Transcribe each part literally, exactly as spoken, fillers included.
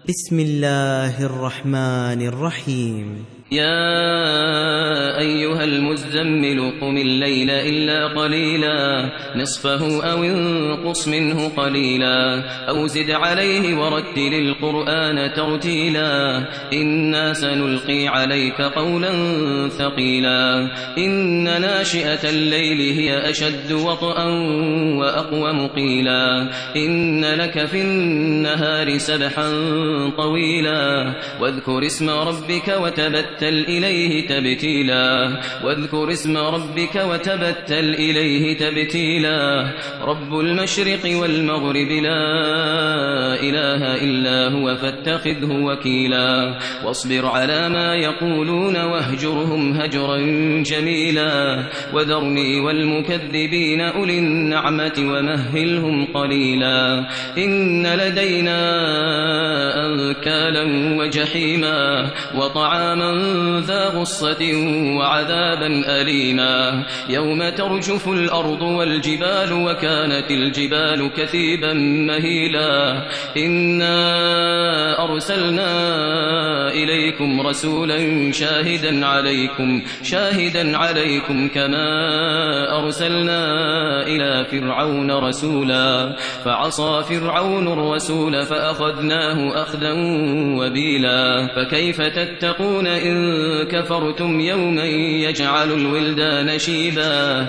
بسم الله الرحمن الرحيم. يا أيها المزمل قم الليل إلا قليلا نصفه أو انقص منه قليلا أو زد عليه ورتل القرآن ترتيلا إنا سنلقي عليك قولا ثقيلا إن ناشئة الليل هي أشد وطئا وأقوم قيلا إن لك في النهار سبحا طويلا واذكر اسم ربك وتبتل إليه تبتيلا واذكر اسم ربك وتبتل إليه تبتيلا رب المشرق والمغرب لا إله إلا هو فاتخذه وكيلا واصبر على ما يقولون واهجرهم هجرا جميلا وذرني والمكذبين أولي النعمة ومهلهم قليلا إن لدينا أنكالا وجحيما وطعاما ذا غصة وعذابا أليما يوم ترجف الأرض والجبال وكانت الجبال كثيبا مهيلا إنا أرسلنا إليكم رسولا شاهدا عليكم شاهدا عليكم كما أرسلنا إلى فرعون رسولا فعصى فرعون الرسول فأخذناه أخذا وبيلا فكيف تتقون إن كفرتم يوما يجعل الولدان شيبا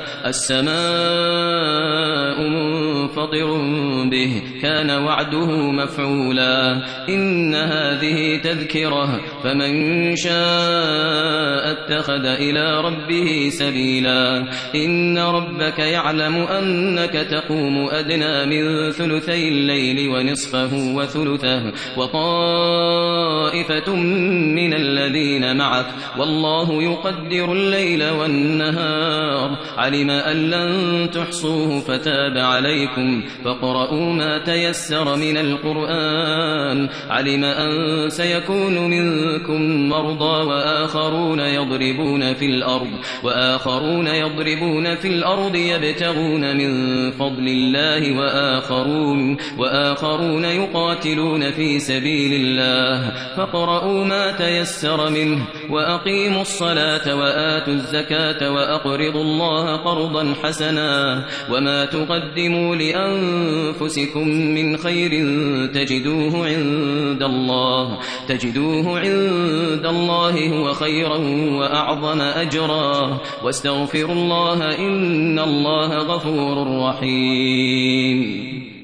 السماء منفطر به كان وعده مفعولا إن هذه تذكرة فمن شاء اتخذ إلى ربه سبيلا إن ربك يعلم أنك تقوم أدنى من ثلثي الليل ونصفه وثلثه وطائفة من الذين معك والله يقدر الليل والنهار علم أن لن تحصوه فتاب عليكم فاقرؤوا ما تيسر من القرآن علم أن سيكون منكم مرضى وآخرون يضربون في الأرض وآخرون يضربون في الأرض يبتغون من فضل الله وآخرون وآخرون يقاتلون في سبيل الله فاقرؤوا ما تيسر منه وأقيموا الصلاة وآتوا الزكاة وأقرضوا الله قرضا حسنا وما تقدموا لأنفسكم من خير تجدوه عند الله تجدوه عند الله هو خيرا وأعظم أجرا واستغفروا الله إن الله غفور رحيم.